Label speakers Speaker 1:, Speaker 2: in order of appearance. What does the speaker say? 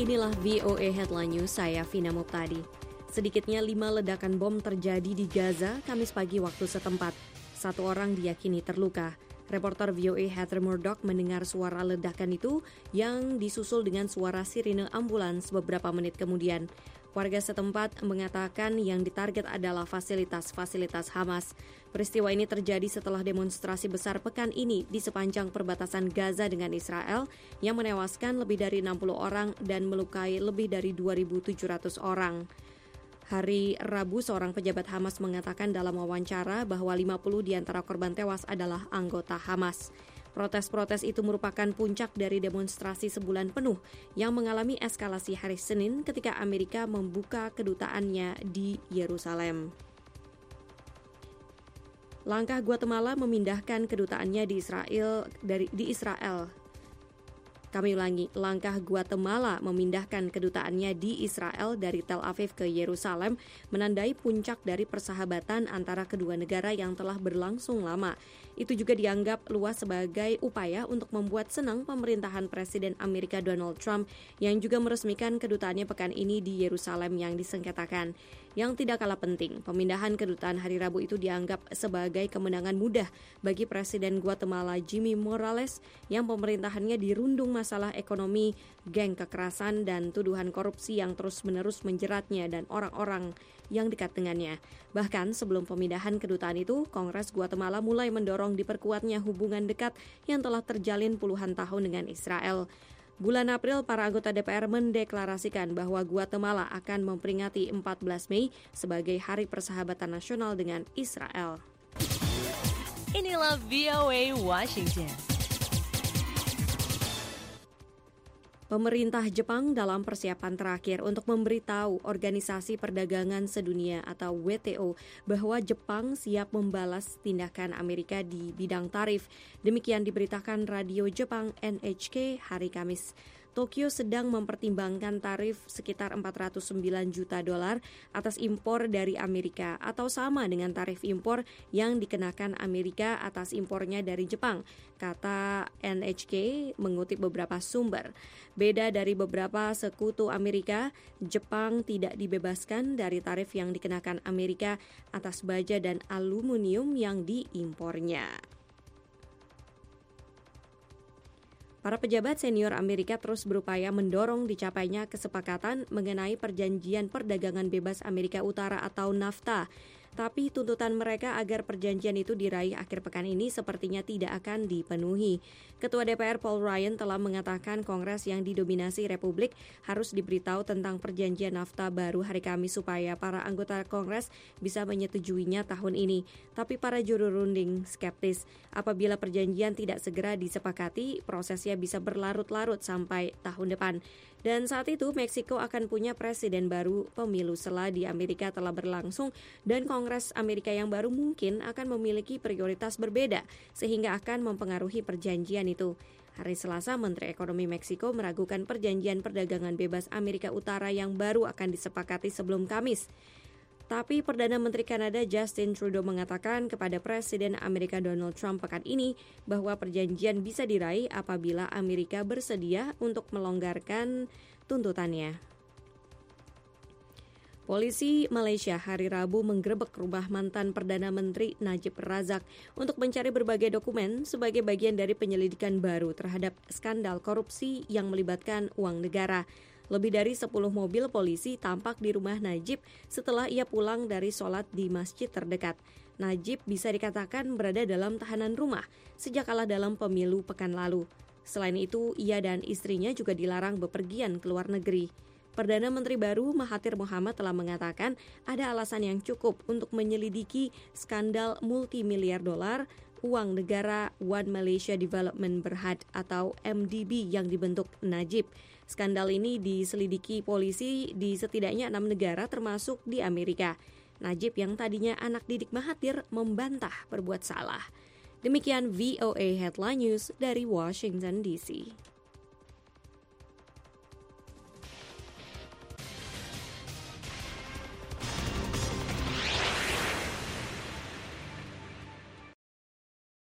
Speaker 1: Inilah VOA Headline News, saya Vina Muptadi. Sedikitnya 5 ledakan bom terjadi di Gaza Kamis pagi waktu setempat. 1 orang diyakini terluka. Reporter VOA Heather Murdock mendengar suara ledakan itu yang disusul dengan suara sirine ambulans beberapa menit kemudian. Warga setempat mengatakan yang ditarget adalah fasilitas-fasilitas Hamas. Peristiwa ini terjadi setelah demonstrasi besar pekan ini di sepanjang perbatasan Gaza dengan Israel yang menewaskan lebih dari 60 orang dan melukai lebih dari 2.700 orang. Hari Rabu, seorang pejabat Hamas mengatakan dalam wawancara bahwa 50 di antara korban tewas adalah anggota Hamas. Protes-protes itu merupakan puncak dari demonstrasi sebulan penuh yang mengalami eskalasi hari Senin ketika Amerika membuka kedutaannya di Yerusalem. Langkah Guatemala memindahkan kedutaannya di Israel. Kami ulangi, langkah Guatemala memindahkan kedutaannya di Israel dari Tel Aviv ke Yerusalem menandai puncak dari persahabatan antara kedua negara yang telah berlangsung lama. Itu juga dianggap luas sebagai upaya untuk membuat senang pemerintahan Presiden Amerika Donald Trump yang juga meresmikan kedutaannya pekan ini di Yerusalem yang disengketakan. Yang tidak kalah penting, pemindahan kedutaan hari Rabu itu dianggap sebagai kemenangan mudah bagi Presiden Guatemala Jimmy Morales yang pemerintahannya dirundung masalah ekonomi, geng kekerasan, dan tuduhan korupsi yang terus-menerus menjeratnya dan orang-orang yang dekat dengannya. Bahkan sebelum pemindahan kedutaan itu, Kongres Guatemala mulai mendorong diperkuatnya hubungan dekat yang telah terjalin puluhan tahun dengan Israel. Bulan April, para anggota DPR mendeklarasikan bahwa Guatemala akan memperingati 14 Mei sebagai Hari Persahabatan Nasional dengan Israel.
Speaker 2: Inilah VOA Washington.
Speaker 1: Pemerintah Jepang dalam persiapan terakhir untuk memberitahu Organisasi Perdagangan Sedunia atau WTO bahwa Jepang siap membalas tindakan Amerika di bidang tarif. Demikian diberitakan radio Jepang NHK hari Kamis. Tokyo sedang mempertimbangkan tarif sekitar $409 juta atas impor dari Amerika atau sama dengan tarif impor yang dikenakan Amerika atas impornya dari Jepang, kata NHK mengutip beberapa sumber. Beda dari beberapa sekutu Amerika, Jepang tidak dibebaskan dari tarif yang dikenakan Amerika atas baja dan aluminium yang diimpornya. Para pejabat senior Amerika terus berupaya mendorong dicapainya kesepakatan mengenai perjanjian perdagangan bebas Amerika Utara atau NAFTA. Tapi tuntutan mereka agar perjanjian itu diraih akhir pekan ini sepertinya tidak akan dipenuhi. Ketua DPR Paul Ryan telah mengatakan Kongres yang didominasi Republik harus diberitahu tentang perjanjian NAFTA baru hari Kamis supaya para anggota Kongres bisa menyetujuinya tahun ini. Tapi para juru runding skeptis, apabila perjanjian tidak segera disepakati, prosesnya bisa berlarut-larut sampai tahun depan. Dan saat itu Meksiko akan punya presiden baru, pemilu sela di Amerika telah berlangsung, dan Kongres Amerika yang baru mungkin akan memiliki prioritas berbeda sehingga akan mempengaruhi perjanjian itu. Hari Selasa, Menteri Ekonomi Meksiko meragukan perjanjian perdagangan bebas Amerika Utara yang baru akan disepakati sebelum Kamis. Tapi Perdana Menteri Kanada Justin Trudeau mengatakan kepada Presiden Amerika Donald Trump pekan ini bahwa perjanjian bisa diraih apabila Amerika bersedia untuk melonggarkan tuntutannya. Polisi Malaysia hari Rabu menggerebek rumah mantan Perdana Menteri Najib Razak untuk mencari berbagai dokumen sebagai bagian dari penyelidikan baru terhadap skandal korupsi yang melibatkan uang negara. Lebih dari 10 mobil polisi tampak di rumah Najib setelah ia pulang dari sholat di masjid terdekat. Najib bisa dikatakan berada dalam tahanan rumah sejak kalah dalam pemilu pekan lalu. Selain itu, ia dan istrinya juga dilarang bepergian ke luar negeri. Perdana Menteri baru Mahathir Mohamad telah mengatakan ada alasan yang cukup untuk menyelidiki skandal multimiliar dolar uang negara One Malaysia Development Berhad atau MDB yang dibentuk Najib. Skandal ini diselidiki polisi di setidaknya 6 negara termasuk di Amerika. Najib yang tadinya anak didik Mahathir membantah berbuat salah. Demikian VOA Headline News dari Washington DC.